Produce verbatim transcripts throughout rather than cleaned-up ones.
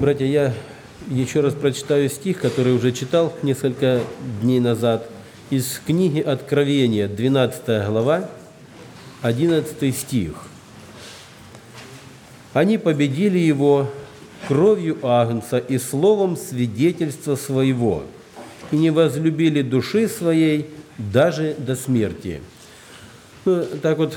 Братья, я еще раз прочитаю стих, который уже читал несколько дней назад, из книги Откровения, двенадцатая глава, одиннадцатый стих. «Они победили его кровью Агнца и словом свидетельства своего, и не возлюбили души своей даже до смерти». Ну, так вот,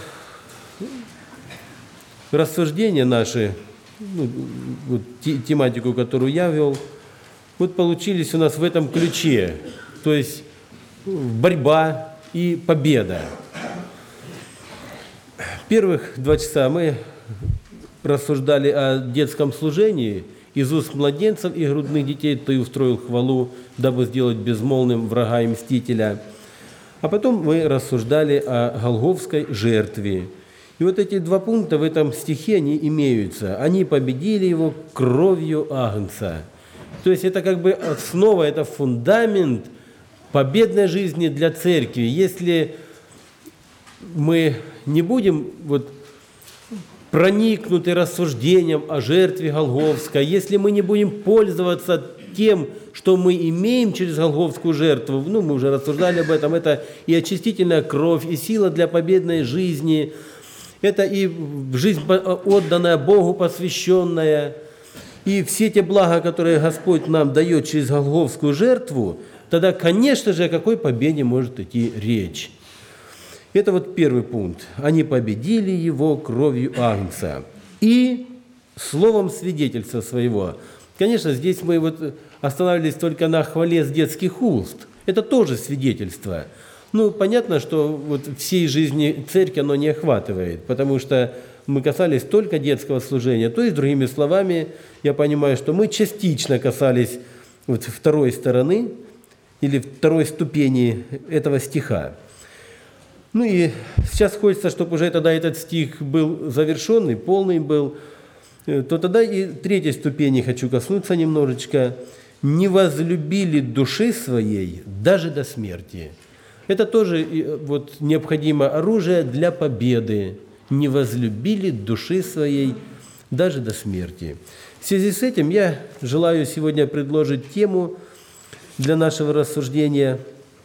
рассуждения наши, ну, вот, тематику, которую я вел, вот получились у нас в этом ключе, то есть борьба и победа. Первых два часа мы рассуждали о детском служении. Из уст младенцев и грудных детей ты устроил хвалу, дабы сделать безмолвным врага и мстителя. А потом мы рассуждали о голгофской жертве. И вот эти два пункта в этом стихе, они имеются. Они победили его кровью Агнца. То есть это как бы основа, это фундамент победной жизни для церкви. Если мы не будем вот проникнуты рассуждением о жертве Голгофской, если мы не будем пользоваться тем, что мы имеем через Голгофскую жертву, ну, мы уже рассуждали об этом, это и очистительная кровь, и сила для победной жизни, это и жизнь отданная Богу, посвященная, и все те блага, которые Господь нам дает через Голгофскую жертву, тогда, конечно же, о какой победе может идти речь. Это вот первый пункт. Они победили его кровью Агнца и словом свидетельства своего. Конечно, здесь мы вот останавливались только на хвале с детских уст. Это тоже свидетельство. Ну, понятно, что вот всей жизни церкви оно не охватывает, потому что мы касались только детского служения. То есть, другими словами, я понимаю, что мы частично касались вот второй стороны или второй ступени этого стиха. Ну и сейчас хочется, чтобы уже тогда этот стих был завершенный, полный был, то тогда и третьей ступени хочу коснуться немножечко. «Не возлюбили души своей даже до смерти». Это тоже вот необходимое оружие для победы. «Не возлюбили души своей даже до смерти». В связи с этим я желаю сегодня предложить тему для нашего рассуждения.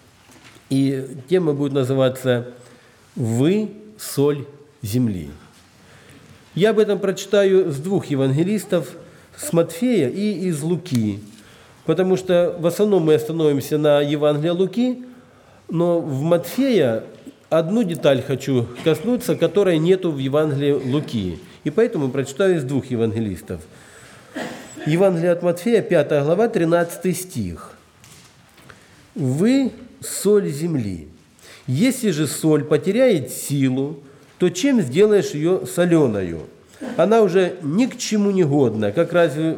И тема будет называться «Вы – соль земли». Я об этом прочитаю с двух евангелистов, с Матфея и из Луки, потому что в основном мы остановимся на Евангелии Луки, но в Матфея одну деталь хочу коснуться, которой нету в Евангелии Луки, и поэтому прочитаю из двух евангелистов. Евангелие от Матфея, пятая глава, тринадцатый стих. «Вы – соль земли. Если же соль потеряет силу, то чем сделаешь ее соленою? Она уже ни к чему не годна. Как разве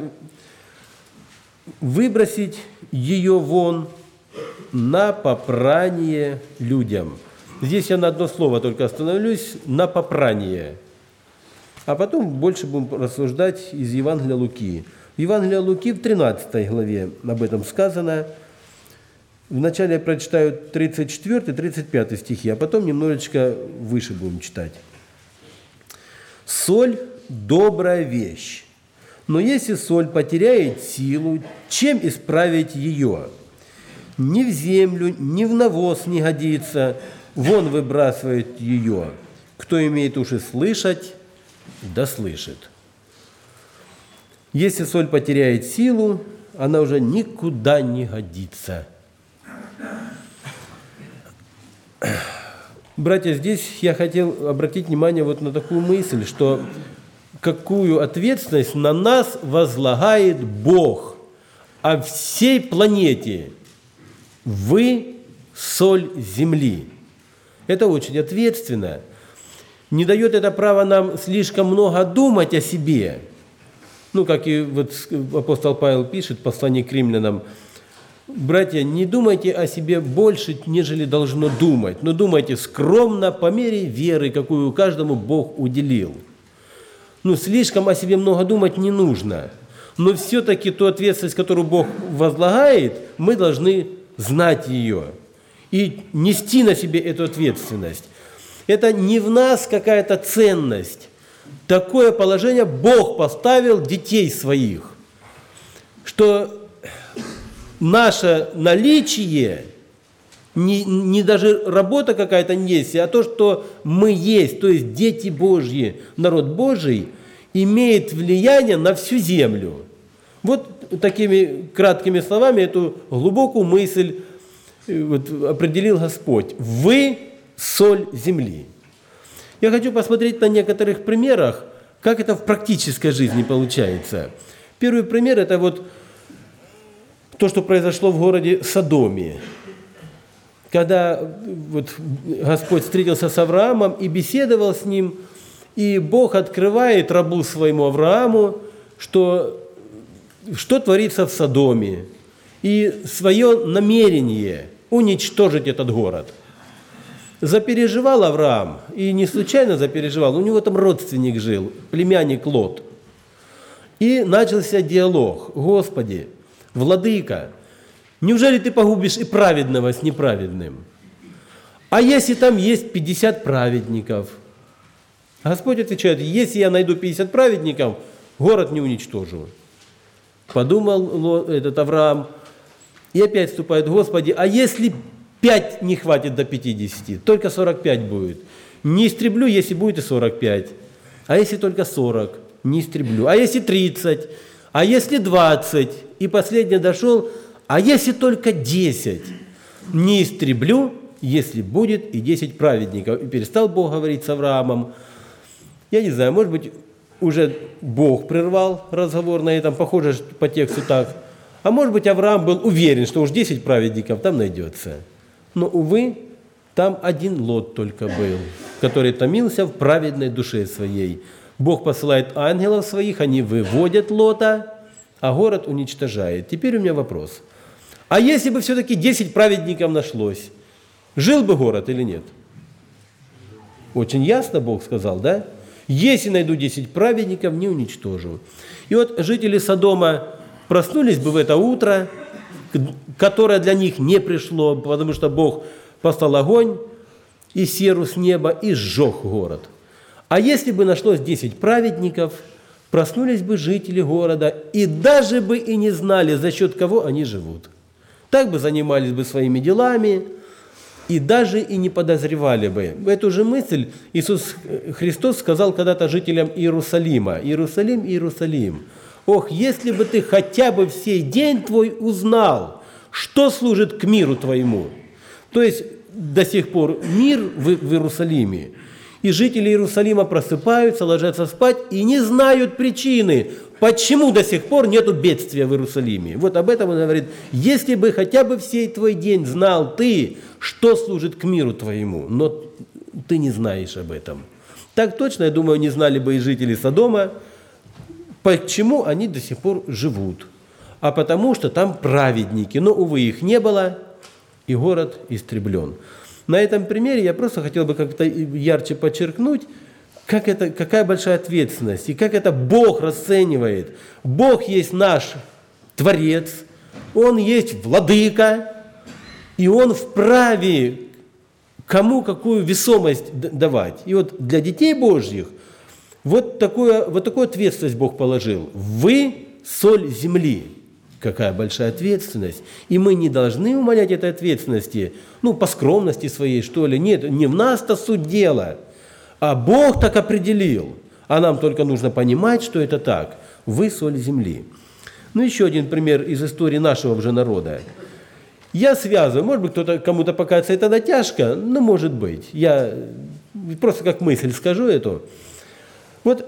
выбросить ее вон на попрание людям?» Здесь я на одно слово только остановлюсь – на попрание. А потом больше будем рассуждать из Евангелия Луки. В Евангелии Луки в тринадцатой главе об этом сказано. Вначале я прочитаю тридцать четвёртый тридцать пятый стихи, а потом немножечко выше будем читать. «Соль – добрая вещь, но если соль потеряет силу, чем исправить ее? Ни в землю, ни в навоз не годится, вон выбрасывает ее. Кто имеет уши слышать, да слышит». Если соль потеряет силу, она уже никуда не годится. Братья, здесь я хотел обратить внимание вот на такую мысль, что какую ответственность на нас возлагает Бог о всей планете. Вы – соль земли. Это очень ответственно. Не дает это право нам слишком много думать о себе. Ну, как и вот апостол Павел пишет в послании к римлянам: «Братья, не думайте о себе больше, нежели должно думать, но думайте скромно по мере веры, какую каждому Бог уделил». Ну, слишком о себе много думать не нужно, но все-таки ту ответственность, которую Бог возлагает, мы должны знать ее и нести на себе эту ответственность. Это не в нас какая-то ценность. Такое положение Бог поставил детей своих. что наше наличие, не, не даже работа какая-то не есть, а то, что мы есть, то есть дети Божьи, народ Божий, имеет влияние на всю землю. Вот такими краткими словами эту глубокую мысль вот, определил Господь. Вы – соль земли. Я хочу посмотреть на некоторых примерах, как это в практической жизни получается. Первый пример – это вот то, что произошло в городе Содоме. Когда вот Господь встретился с Авраамом и беседовал с ним, и Бог открывает рабу своему Аврааму, что, что творится в Содоме, и свое намерение уничтожить этот город. Запереживал Авраам, и не случайно запереживал, у него там родственник жил, племянник Лот. И начался диалог. Господи, Владыка, неужели ты погубишь и праведного с неправедным? А если там есть пятьдесят праведников? Господь отвечает, если я найду пятьдесят праведников, город не уничтожу. Подумал этот Авраам, и опять вступает, Господи, а если пять не хватит до пятидесяти, только сорок пять будет? Не истреблю, если будет и сорок пять. А если только сорок, не истреблю. А если тридцать, а если двадцать, и последний дошел, а если только десять, не истреблю, если будет и десять праведников. И перестал Бог говорить с Авраамом. Я не знаю, может быть, уже Бог прервал разговор на этом, похоже по тексту так. А может быть, Авраам был уверен, что уж десять праведников там найдется. Но, увы, там один Лот только был, который томился в праведной душе своей. Бог посылает ангелов своих, они выводят Лота, а город уничтожает. Теперь у меня вопрос. А если бы все-таки десять праведников нашлось, жил бы город или нет? Очень ясно Бог сказал, да? Если найду десять праведников, не уничтожу. И вот жители Содома проснулись бы в это утро, которое для них не пришло, потому что Бог послал огонь и серу с неба и сжег город. А если бы нашлось десять праведников, проснулись бы жители города и даже бы и не знали, за счет кого они живут. Так бы занимались бы своими делами и даже и не подозревали бы. Эту же мысль Иисус Христос сказал когда-то жителям Иерусалима. Иерусалим, Иерусалим, ох, если бы ты хотя бы в сей день твой узнал, что служит к миру твоему. То есть до сих пор мир в, в Иерусалиме. И жители Иерусалима просыпаются, ложатся спать и не знают причины, почему до сих пор нету бедствия в Иерусалиме. Вот об этом он говорит. Если бы хотя бы в сей твой день знал ты, что служит к миру твоему, но ты не знаешь об этом. Так точно, я думаю, не знали бы и жители Содома, почему они до сих пор живут. А потому что там праведники, но, увы, их не было, и город истреблен. На этом примере я просто хотел бы как-то ярче подчеркнуть, как это, какая большая ответственность, и как это Бог расценивает. Бог есть наш Творец, Он есть Владыка, и Он вправе кому какую весомость давать. И вот для детей Божьих вот, такое, вот такую ответственность Бог положил. Вы – соль земли. Какая большая ответственность. И мы не должны умалять этой ответственности, ну, по скромности своей, что ли. Нет, не в нас-то суть дела, а Бог так определил. А нам только нужно понимать, что это так. Вы соль земли. Ну, еще один пример из истории нашего же народа. Я связываю, может быть, кто-то, кому-то покажется это натяжка, но может быть. Я просто как мысль скажу эту. Вот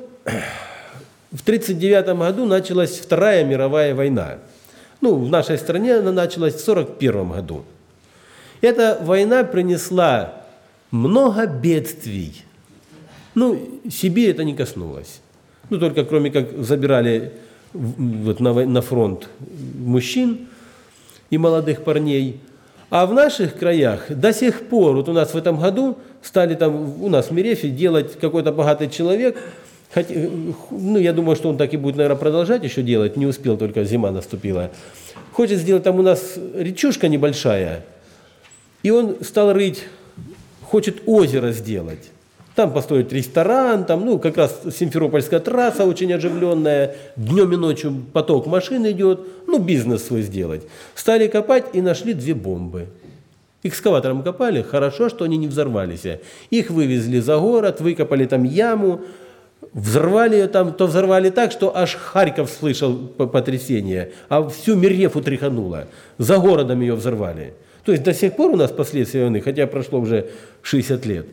в тридцать девятом году началась Вторая мировая война. Ну, в нашей стране она началась в сорок первом году. Эта война принесла много бедствий. Ну, Сибирь это не коснулось. Ну, только кроме как забирали вот на, на фронт мужчин и молодых парней. А в наших краях до сих пор, вот у нас в этом году стали там, у нас в Мерефе делать какой-то богатый человек. Хотя, ну, я думаю, что он так и будет, наверное, продолжать еще делать. Не успел, только зима наступила. Хочет сделать, там у нас речушка небольшая. И он стал рыть, хочет озеро сделать. Там построить ресторан, там, ну, как раз Симферопольская трасса очень оживленная, днем и ночью поток машин идет, ну, бизнес свой сделать. Стали копать и нашли две бомбы. Экскаватором копали, хорошо, что они не взорвались. Их вывезли за город, выкопали там яму, взорвали ее там, то взорвали так, что аж Харьков слышал потрясение, а всю Мерефу тряхануло. За городом ее взорвали. То есть до сих пор у нас последствия войны, хотя прошло уже шестьдесят лет.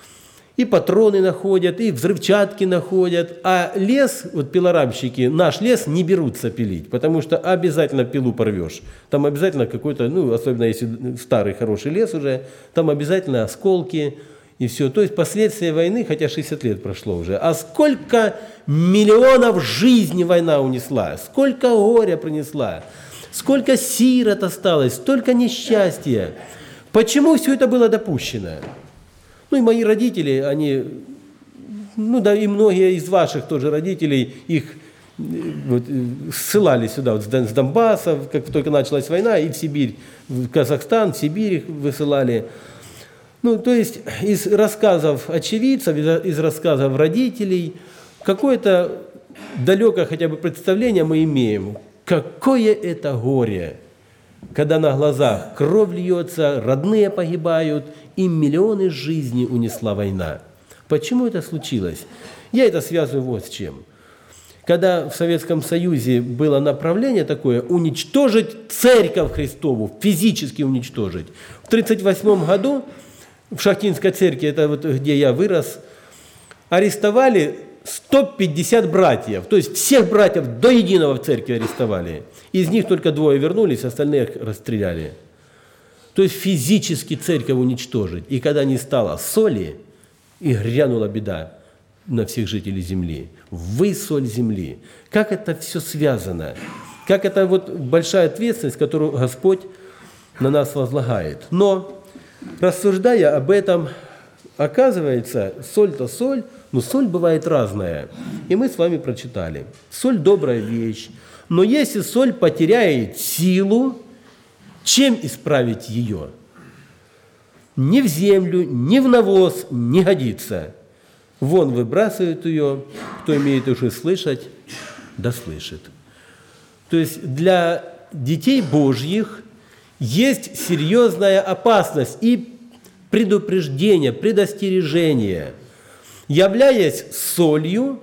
И патроны находят, и взрывчатки находят. А лес, вот пилорамщики, наш лес не берутся пилить, потому что обязательно пилу порвешь. Там обязательно какой-то, ну, особенно если старый хороший лес уже, там обязательно осколки и все. То есть последствия войны, хотя шестьдесят лет прошло уже. А сколько миллионов жизней война унесла, сколько горя принесла, сколько сирот осталось, столько несчастья. Почему все это было допущено? Ну и мои родители, они, ну да и многие из ваших тоже родителей, их вот, ссылали сюда, вот с Донбасса, как только началась война, и в Сибирь, в Казахстан, в Сибирь их высылали. Ну, то есть из рассказов очевидцев, из рассказов родителей, какое-то далекое хотя бы представление мы имеем, какое это горе, когда на глазах кровь льется, родные погибают, и миллионы жизней унесла война. Почему это случилось? Я это связываю вот с чем. Когда в Советском Союзе было направление такое уничтожить Церковь Христову, физически уничтожить. В тридцать восьмом году в Шахтинской церкви, это вот где я вырос, арестовали сто пятьдесят братьев, то есть всех братьев до единого в церкви арестовали. Из них только двое вернулись, остальных расстреляли. То есть физически церковь уничтожить. И когда не стало соли, и грянула беда на всех жителей земли. Вы соль земли. Как это все связано? Как это вот большая ответственность, которую Господь на нас возлагает. Но, рассуждая об этом, оказывается, соль-то соль, но соль бывает разная. И мы с вами прочитали. Соль – добрая вещь. Но если соль потеряет силу, чем исправить ее? Ни в землю, ни в навоз не годится. Вон выбрасывают ее, кто имеет уши слышать, да слышит. То есть для детей Божьих есть серьезная опасность и предупреждение, предостережение. Являясь солью,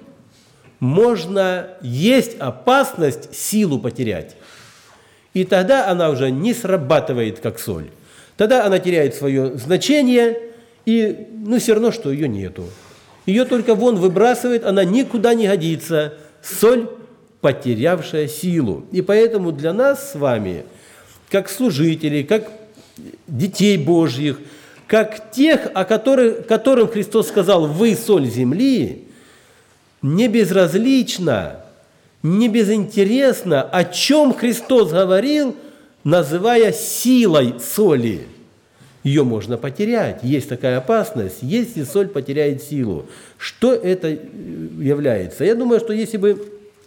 можно есть опасность силу потерять. И тогда она уже не срабатывает, как соль. Тогда она теряет свое значение, и ну, все равно, что ее нету. Ее только вон выбрасывает, она никуда не годится. Соль, потерявшая силу. И поэтому для нас с вами, как служителей, как детей Божьих, как тех, о которых, которым Христос сказал, вы соль земли, не безразлично, не безинтересно, о чем Христос говорил, называя силой соли. Ее можно потерять, есть такая опасность, если соль потеряет силу. Что это является? Я думаю, что если бы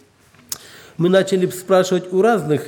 мы начали спрашивать у разных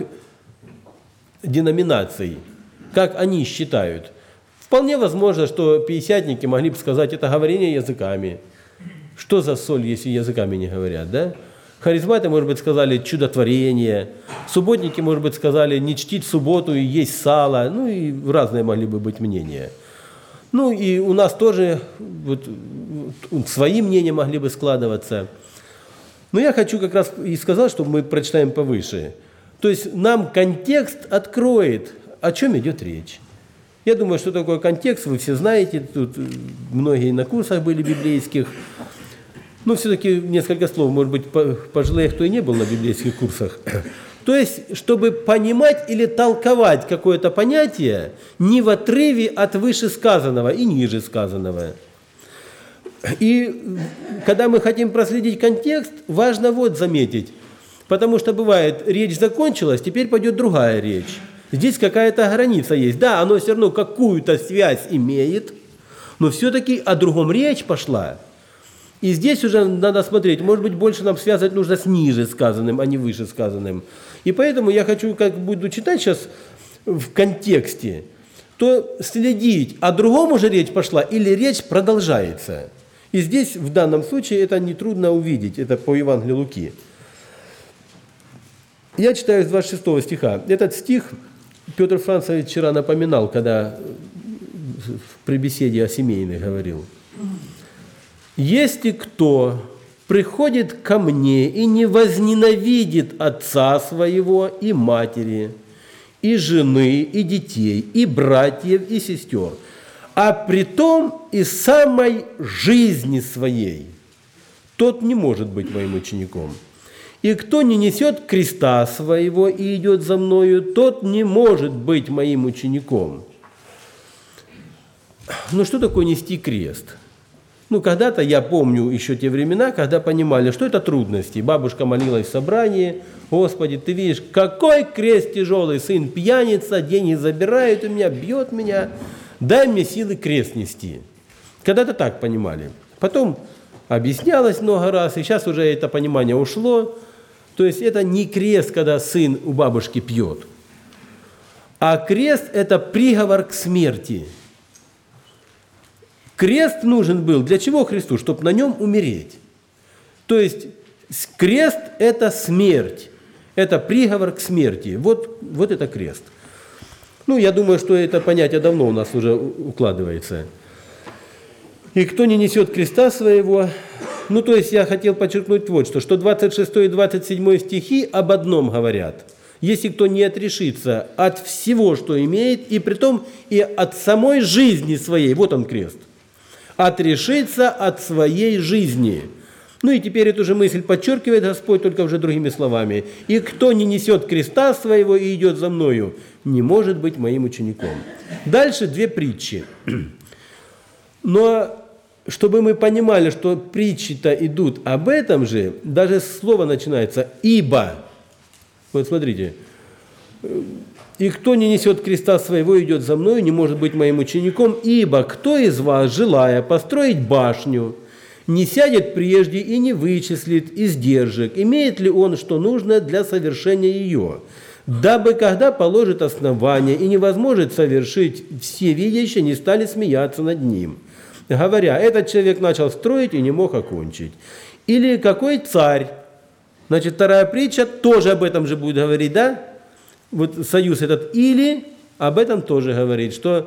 деноминаций, как они считают, вполне возможно, что пятидесятники могли бы сказать, это говорение языками. Что за соль, если языками не говорят, да? Харизматы, может быть, сказали чудотворение. Субботники, может быть, сказали не чтить субботу и есть сало. Ну и разные могли бы быть мнения. Ну и у нас тоже вот, свои мнения могли бы складываться. Но я хочу как раз и сказать, что мы прочитаем повыше. То есть нам контекст откроет, о чем идет речь. Я думаю, что такое контекст, вы все знаете. Тут многие на курсах были библейских. Но все-таки несколько слов, может быть, пожилые, кто и не был на библейских курсах. То есть, чтобы понимать или толковать какое-то понятие не в отрыве от вышесказанного и ниже сказанного. И когда мы хотим проследить контекст, важно вот заметить, потому что бывает, речь закончилась, теперь пойдет другая речь. Здесь какая-то граница есть. Да, оно все равно какую-то связь имеет, но все-таки о другом речь пошла. И здесь уже надо смотреть, может быть, больше нам связывать нужно с ниже сказанным, а не выше сказанным. И поэтому я хочу, как буду читать сейчас в контексте, то следить, о другом уже речь пошла или речь продолжается. И здесь, в данном случае, это нетрудно увидеть, это по Евангелию Луки. Я читаю с двадцать шестого стиха. Этот стих Петр Францевич вчера напоминал, когда при беседе о семейных говорил. «Если кто приходит ко мне и не возненавидит отца своего и матери, и жены, и детей, и братьев, и сестер, а притом и самой жизни своей, тот не может быть моим учеником. И кто не несет креста своего и идет за мною, тот не может быть моим учеником». Ну, что такое нести крест? Ну, когда-то, я помню еще те времена, когда понимали, что это трудности. Бабушка молилась в собрании: «Господи, ты видишь, какой крест тяжелый, сын пьяница, деньги забирает у меня, бьет меня, дай мне силы крест нести». Когда-то так понимали. Потом объяснялось много раз, и сейчас уже это понимание ушло. То есть это не крест, когда сын у бабушки пьет, а крест – это приговор к смерти. Крест нужен был для чего Христу? Чтобы на нем умереть. То есть крест – это смерть, это приговор к смерти. Вот, вот это крест. Ну, я думаю, что это понятие давно у нас уже укладывается. «И кто не несет креста своего…» Ну, то есть я хотел подчеркнуть вот что, что двадцать шестой и двадцать седьмой стихи об одном говорят. «Если кто не отрешится от всего, что имеет, и притом и от самой жизни своей», вот он крест, «отрешится от своей жизни». Ну и теперь эту же мысль подчеркивает Господь, только уже другими словами. «И кто не несет креста своего и идет за мною, не может быть моим учеником». Дальше две притчи. Но чтобы мы понимали, что притчи-то идут об этом же, даже слово начинается «ибо». Вот смотрите. «И кто не несет креста своего и идет за мною, не может быть моим учеником, ибо кто из вас, желая построить башню, не сядет прежде и не вычислит издержек, имеет ли он что нужно для совершения ее, дабы, когда положит основание и не возможет совершить, все видящие не стали смеяться над ним, говоря: этот человек начал строить и не мог окончить». Или какой царь? Значит, вторая притча тоже об этом же будет говорить, да? Вот союз этот «или» об этом тоже говорит, что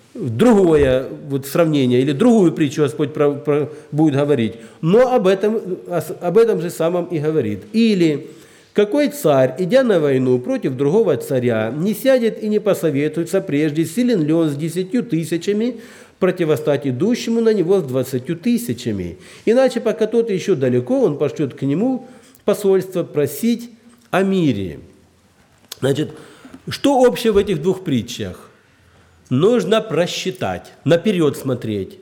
другое вот сравнение или другую притчу Господь про, про, будет говорить, но об этом, об этом же самом и говорит. Или какой царь, идя на войну против другого царя, не сядет и не посоветуется прежде, силен ли он с десятью тысячами противостать идущему на него с двадцатью тысячами. Иначе, пока тот еще далеко, он пошлет к нему посольство просить о мире. Значит, что общее в этих двух притчах? Нужно просчитать, наперед смотреть.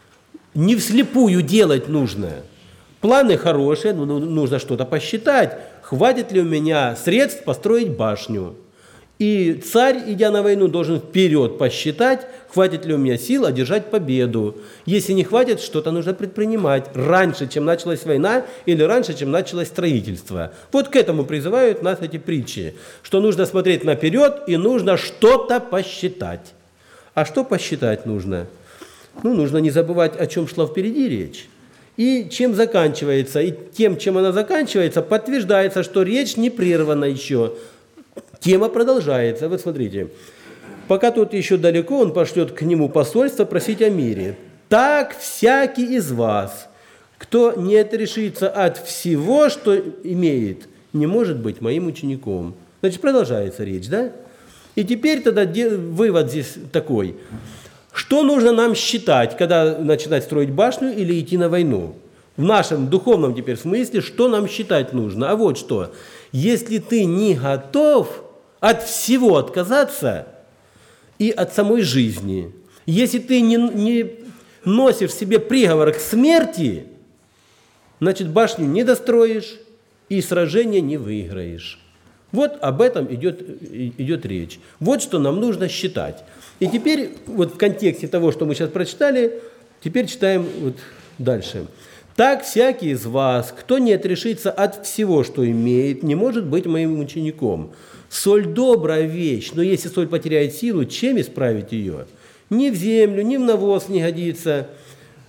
Не вслепую делать нужно. Планы хорошие, но нужно что-то посчитать. Хватит ли у меня средств построить башню? И царь, идя на войну, должен вперед посчитать, хватит ли у меня сил одержать победу. Если не хватит, что-то нужно предпринимать раньше, чем началась война, или раньше, чем началось строительство. Вот к этому призывают нас эти притчи, что нужно смотреть наперед и нужно что-то посчитать. А что посчитать нужно? Ну, нужно не забывать, о чем шла впереди речь. И чем заканчивается, и тем, чем она заканчивается, подтверждается, что речь не прервана еще. Тема продолжается. Вот смотрите. «Пока тот еще далеко, он пошлет к нему посольство просить о мире. Так всякий из вас, кто не отрешится от всего, что имеет, не может быть моим учеником». Значит, продолжается речь, да? И теперь тогда вывод здесь такой. Что нужно нам считать, когда начинать строить башню или идти на войну? В нашем духовном теперь смысле, что нам считать нужно? А вот что. Если ты не готов от всего отказаться и от самой жизни, если ты не, не носишь в себе приговор к смерти, значит, башню не достроишь и сражение не выиграешь. Вот об этом идет, идет речь. Вот что нам нужно считать. И теперь, вот в контексте того, что мы сейчас прочитали, теперь читаем вот дальше. «Так всякий из вас, кто не отрешится от всего, что имеет, не может быть моим учеником. Соль – добрая вещь, но если соль потеряет силу, чем исправить ее? Ни в землю, ни в навоз не годится.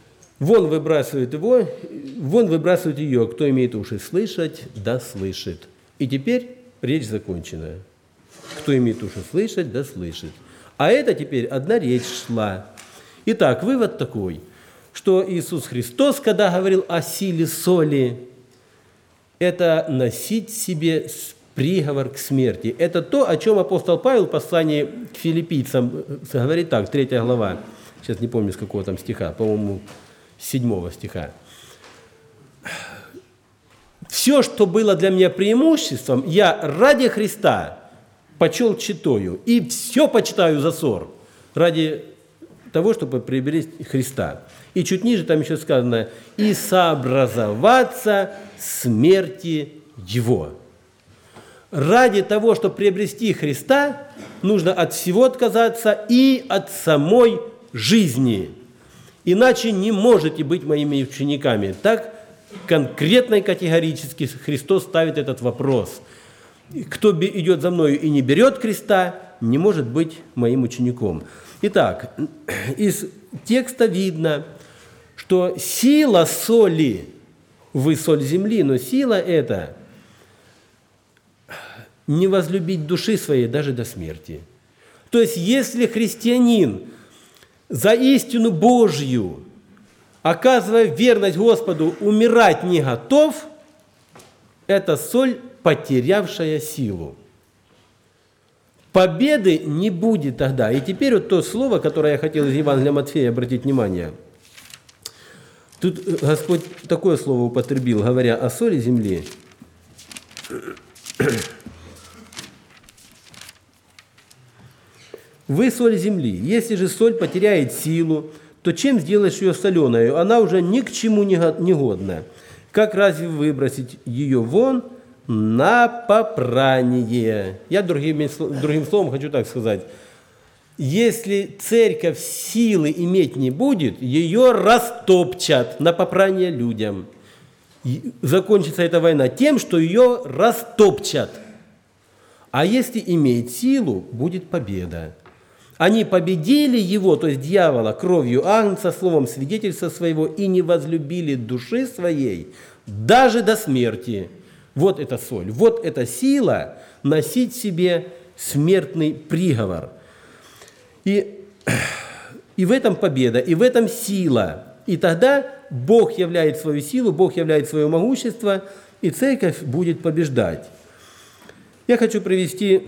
Вон выбрасывает его, вон выбрасывает ее. Кто имеет уши слышать, да слышит. И теперь речь закончена. Кто имеет уши слышать, да слышит. А это теперь одна речь шла. Итак, вывод такой, что Иисус Христос, когда говорил о силе соли, это носить в себе приговор к смерти. Это то, о чем апостол Павел в послании к филиппийцам говорит так, третья глава, сейчас не помню, с какого там стиха, по-моему, с седьмого стиха. «Все, что было для меня преимуществом, я ради Христа почел читаю, и все почитаю за ссор, ради того, чтобы приобрести Христа». И чуть ниже там еще сказано, «и сообразоваться смерти Его». Ради того, чтобы приобрести Христа, нужно от всего отказаться и от самой жизни. Иначе не можете быть моими учениками. Так конкретно и категорически Христос ставит этот вопрос. Кто идет за мною и не берет креста, не может быть моим учеником. Итак, из текста видно, что сила соли, вы соль земли, но сила эта не возлюбить души своей даже до смерти. То есть, если христианин за истину Божью, оказывая верность Господу, умирать не готов, это соль, потерявшая силу. Победы не будет тогда. И теперь вот то слово, которое я хотел из Евангелия Матфея обратить внимание. Тут Господь такое слово употребил, говоря о соли земли. Вы соль земли. Если же соль потеряет силу, то чем сделаешь ее соленою? Она уже ни к чему не годна. Как разве выбросить ее вон на попрание? Я другим, другим словом хочу так сказать. Если церковь силы иметь не будет, ее растопчат на попрание людям. Закончится эта война тем, что ее растопчат. А если имеет силу, будет победа. Они победили его, то есть дьявола, кровью агнца, словом свидетельства своего, и не возлюбили души своей даже до смерти. Вот эта соль, вот эта сила носить в себе смертный приговор. И, и в этом победа, и в этом сила. И тогда Бог являет свою силу, Бог являет свое могущество, и церковь будет побеждать. Я хочу привести,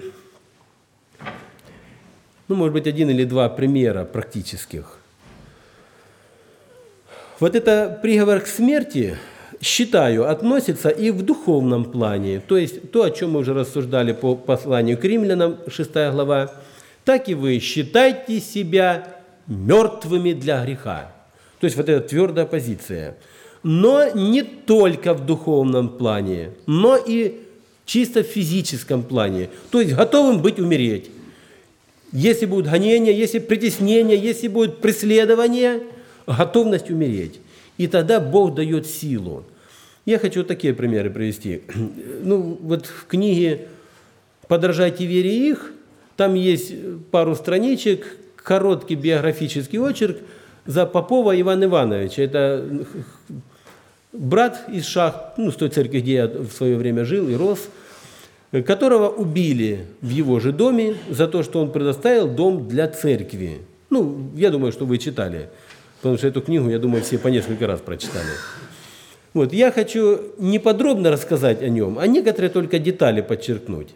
ну, может быть, один или два примера практических. Вот это приговор к смерти, считаю, относится и в духовном плане. То есть то, о чем мы уже рассуждали по посланию к римлянам, шестая глава, так и вы считайте себя мертвыми для греха. То есть вот эта твердая позиция. Но не только в духовном плане, но и чисто в физическом плане. То есть готовым быть умереть. Если будут гонения, если притеснения, если будет преследование, готовность умереть. И тогда Бог дает силу. Я хочу вот такие примеры привести. Ну, вот в книге «Подражайте вере их» там есть пару страничек, короткий биографический очерк за Попова Ивана Ивановича. Это брат из Шах, ну, с той церкви, где я в свое время жил и рос, которого убили в его же доме за то, что он предоставил дом для церкви. Ну, я думаю, что вы читали, потому что эту книгу, я думаю, все по несколько раз прочитали. Вот, я хочу не подробно рассказать о нем, а некоторые только детали подчеркнуть.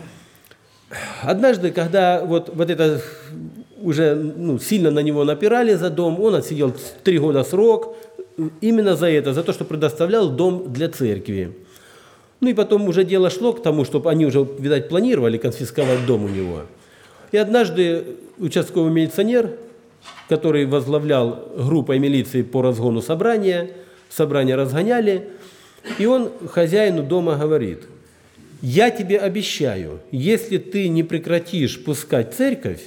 Однажды, когда вот, вот это уже ну, сильно на него напирали за дом, он отсидел три года срок, именно за это, за то, что предоставлял дом для церкви. Ну и потом уже дело шло к тому, чтобы они уже, видать, планировали конфисковать дом у него. И однажды участковый милиционер, который возглавлял группой милиции по разгону собрания, собрание разгоняли, и он хозяину дома говорит: «Я тебе обещаю, если ты не прекратишь пускать церковь,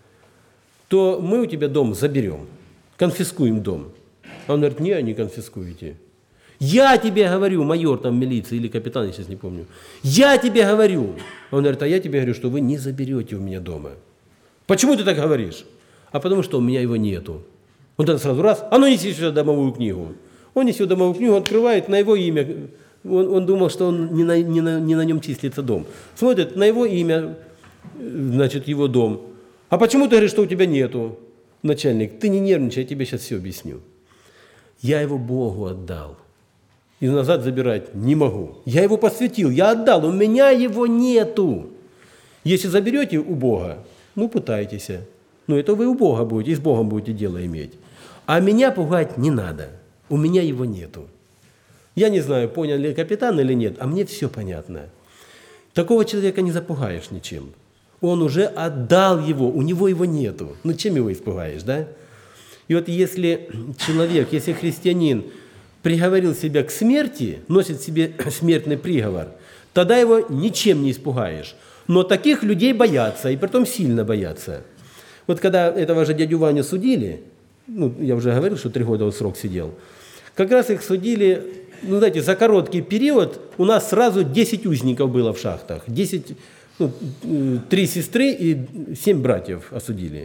то мы у тебя дом заберем, конфискуем дом». А он говорит: «Не, не конфискуете». «Я тебе говорю», майор там милиции или капитан, я сейчас не помню, «я тебе говорю». Он говорит: «А я тебе говорю, что вы не заберете у меня дома». «Почему ты так говоришь?» «А потому что у меня его нету». Вот это сразу раз, а ну неси сюда домовую книгу. Он несет домовую книгу, открывает на его имя. Он, он думал, что он не на, не, на, не на нем числится дом. Смотрит на его имя, значит, его дом. А почему ты говоришь, что у тебя нету? Начальник, ты не нервничай, я тебе сейчас все объясню. Я его Богу отдал. И назад забирать не могу. Я его посвятил, я отдал, у меня его нету. Если заберете у Бога, ну пытайтесь. Ну это вы у Бога будете, и с Богом будете дело иметь. А меня пугать не надо, у меня его нету. Я не знаю, понял ли капитан или нет, а мне все понятно. Такого человека не запугаешь ничем. Он уже отдал его, у него его нету. Ну чем его испугаешь, да? И вот если человек, если христианин приговорил себя к смерти, носит себе смертный приговор, тогда его ничем не испугаешь. Но таких людей боятся, и притом сильно боятся. Вот когда этого же дядю Ваню судили, ну, я уже говорил, что три года он срок сидел, как раз их судили, ну, знаете, за короткий период у нас сразу десять узников было в шахтах. десять, ну, три сестры и семь братьев осудили.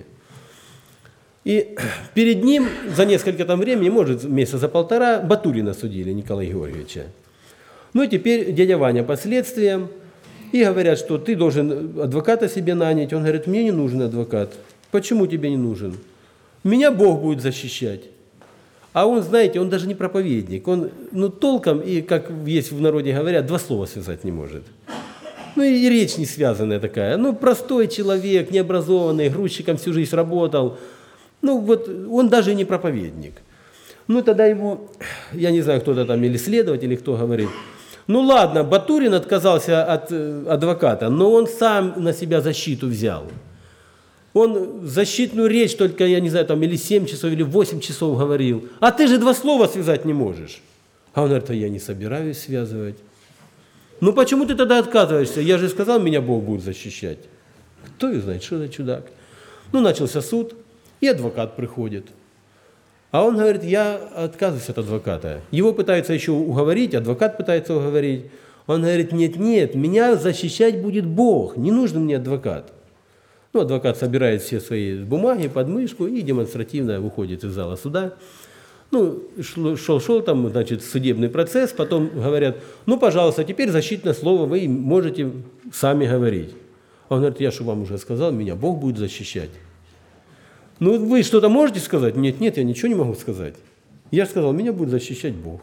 И перед ним за несколько там времени, может, месяца за полтора, Батурина судили, Николая Георгиевича. Ну и теперь дядя Ваня по следствиям. И говорят, что ты должен адвоката себе нанять. Он говорит, мне не нужен адвокат. Почему тебе не нужен? Меня Бог будет защищать. А он, знаете, он даже не проповедник. Он, ну, толком, и как есть в народе говорят, два слова связать не может. Ну и речь не связанная такая. Ну, простой человек, необразованный, грузчиком всю жизнь работал. Ну, вот он даже не проповедник. Ну, тогда ему, я не знаю, кто-то там, или следователь, или кто говорит, ну ладно, Батурин отказался от адвоката, но он сам на себя защиту взял. Он защитную речь только, я не знаю, там или семь часов, или восемь часов говорил. А ты же два слова связать не можешь. А он говорит, а я не собираюсь связывать. Ну почему ты тогда отказываешься? Я же сказал, меня Бог будет защищать. Кто их знает, что за чудак. Ну начался суд, и адвокат приходит. А он говорит, я отказываюсь от адвоката. Его пытаются еще уговорить, адвокат пытается уговорить. Он говорит, нет-нет, меня защищать будет Бог, не нужен мне адвокат. Ну, адвокат собирает все свои бумаги под мышку и демонстративно выходит из зала суда. Ну, шел-шел там, значит, судебный процесс, потом говорят, ну, пожалуйста, теперь защитное слово вы можете сами говорить. А он говорит, я же вам уже сказал, меня Бог будет защищать. Ну, вы что-то можете сказать? Нет, нет, я ничего не могу сказать. Я сказал, меня будет защищать Бог.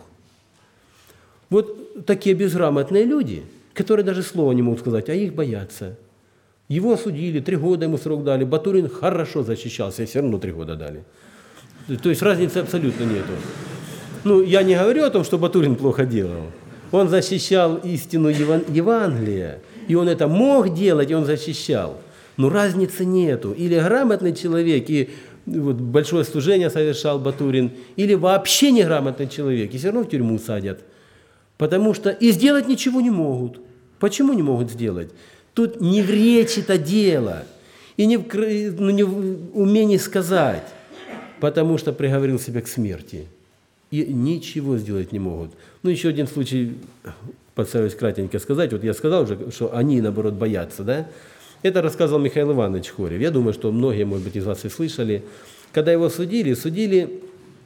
Вот такие безграмотные люди, которые даже слова не могут сказать, а их боятся. Его осудили, три года ему срок дали. Батурин хорошо защищался, и все равно три года дали. То есть разницы абсолютно нету. Ну, я не говорю о том, что Батурин плохо делал. Он защищал истину Евангелия, и он это мог делать, и он защищал. Но разницы нету. Или грамотный человек, и вот большое служение совершал Батурин, или вообще неграмотный человек, и все равно в тюрьму садят. Потому что и сделать ничего не могут. Почему не могут сделать? Тут не в речи-то дело, и не в, ну, не в умении сказать, потому что приговорил себя к смерти. И ничего сделать не могут. Ну, еще один случай, постараюсь кратенько сказать. Вот я сказал уже, что они, наоборот, боятся, да? Это рассказывал Михаил Иванович Хорев. Я думаю, что многие, может быть, из вас и слышали. Когда его судили, судили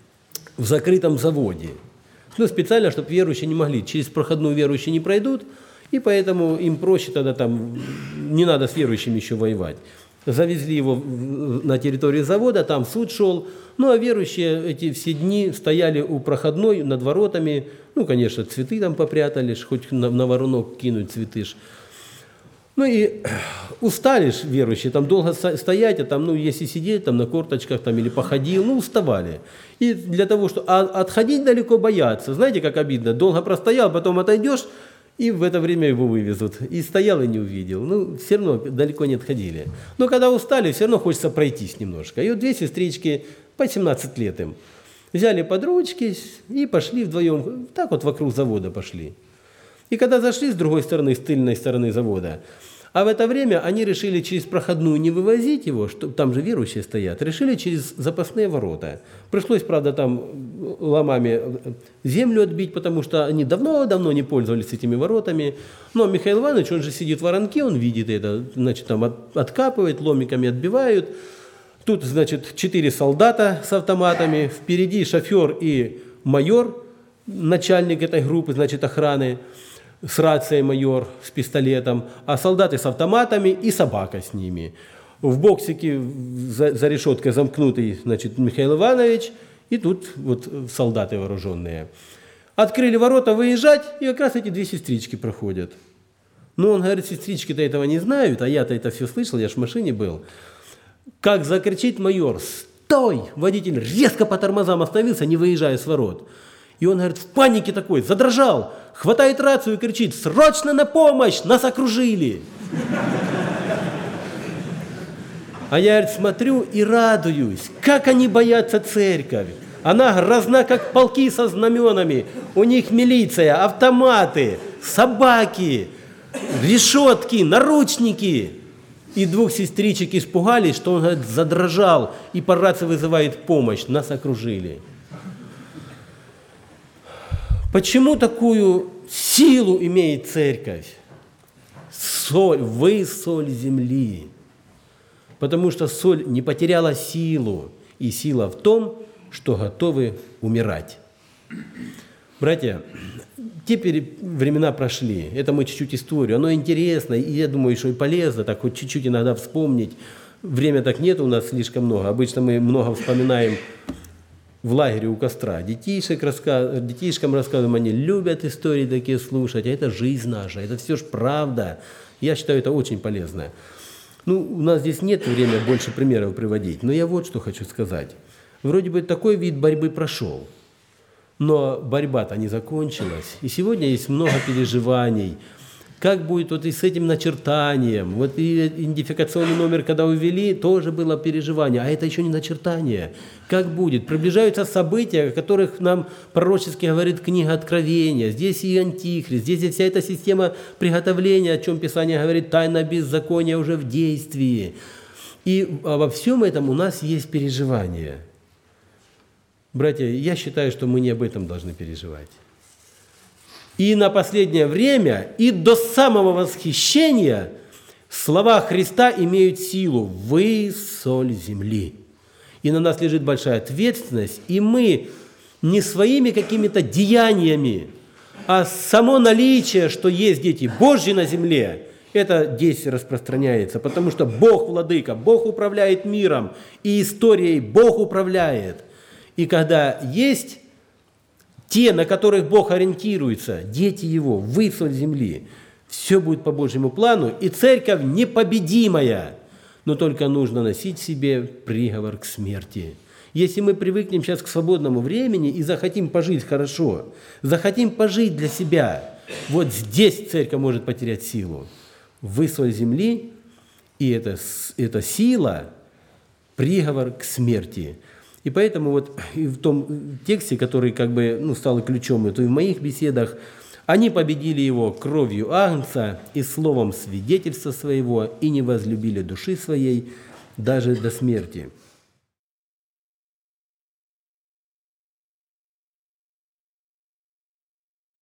в закрытом заводе. Ну, специально, чтобы верующие не могли. Через проходную верующие не пройдут, и поэтому им проще тогда там, не надо с верующими еще воевать. Завезли его на территорию завода, там суд шел. Ну, а верующие эти все дни стояли у проходной над воротами. Ну, конечно, цветы там попрятали, хоть на, на воронок кинуть цветы. Ну и устали ж верующие, там долго стоять, а там, ну, если сидеть там на корточках там, или походил, ну, уставали. И для того, что а отходить далеко боятся. Знаете, как обидно? Долго простоял, потом отойдешь, и в это время его вывезут. И стоял, и не увидел. Ну, все равно далеко не отходили. Но когда устали, все равно хочется пройтись немножко. И вот две сестрички, по семнадцать лет им, взяли под ручки и пошли вдвоем, так вот вокруг завода пошли. И когда зашли с другой стороны, с тыльной стороны завода, а в это время они решили через проходную не вывозить его, что там же верующие стоят, решили через запасные ворота. Пришлось, правда, там ломами землю отбить, потому что они давно-давно не пользовались этими воротами. Но Михаил Иванович, он же сидит в воронке, он видит это, значит, там откапывает, ломиками отбивают. Тут, значит, четыре солдата с автоматами, впереди шофер и майор, начальник этой группы, значит, охраны, с рацией майор, с пистолетом, а солдаты с автоматами и собака с ними. В боксике за, за решеткой замкнутый, значит, Михаил Иванович, и тут вот солдаты вооруженные. Открыли ворота выезжать, и как раз эти две сестрички проходят. Ну, он говорит, сестрички-то этого не знают, а я-то это все слышал, я ж в машине был. Как закричит майор: «Стой!» Водитель резко по тормозам остановился, не выезжая с ворот. И он, говорит, в панике такой, задрожал, хватает рацию и кричит: «Срочно на помощь! Нас окружили!» А я, говорит, смотрю и радуюсь, как они боятся церковь. Она грозна, как полки со знаменами. У них милиция, автоматы, собаки, решетки, наручники. И двух сестричек испугались, что он, говорит, задрожал и по рации вызывает помощь. Нас окружили. Почему такую силу имеет церковь? Соль, вы соль земли. Потому что соль не потеряла силу. И сила в том, что готовы умирать. Братья, теперь времена прошли. Это мы чуть-чуть историю. Оно интересно, и я думаю, что и полезно, так хоть чуть-чуть иногда вспомнить. Время так нет у нас слишком много. Обычно мы много вспоминаем в лагере у костра. Детишек раска... Детишкам рассказываем, они любят истории такие слушать, а это жизнь наша, это все ж правда. Я считаю, это очень полезно. Ну, у нас здесь нет времени больше примеров приводить, но я вот что хочу сказать. Вроде бы такой вид борьбы прошел, но борьба-то не закончилась. И сегодня есть много переживаний. Как будет вот и с этим начертанием? Вот и идентификационный номер, когда увели, тоже было переживание. А это еще не начертание. Как будет? Приближаются события, о которых нам пророчески говорит книга Откровения. Здесь и Антихрист, здесь и вся эта система приготовления, о чем Писание говорит, тайна беззакония уже в действии. И во всем этом у нас есть переживание. Братья, я считаю, что мы не об этом должны переживать. И на последнее время, и до самого восхищения слова Христа имеют силу. Вы соль земли. И на нас лежит большая ответственность, и мы не своими какими-то деяниями, а само наличие, что есть дети Божьи на земле, это здесь распространяется, потому что Бог владыка, Бог управляет миром, и историей Бог управляет. И когда есть те, на которых Бог ориентируется, дети Его, вы соль земли, все будет по Божьему плану, и церковь непобедимая, но только нужно носить в себе приговор к смерти. Если мы привыкнем сейчас к свободному времени и захотим пожить хорошо, захотим пожить для себя, вот здесь церковь может потерять силу. Вы соль земли, и эта, эта сила, приговор к смерти. И поэтому вот и в том тексте, который как бы ну, стал ключом, то и в моих беседах, они победили его кровью агнца и словом свидетельства своего, и не возлюбили души своей даже до смерти.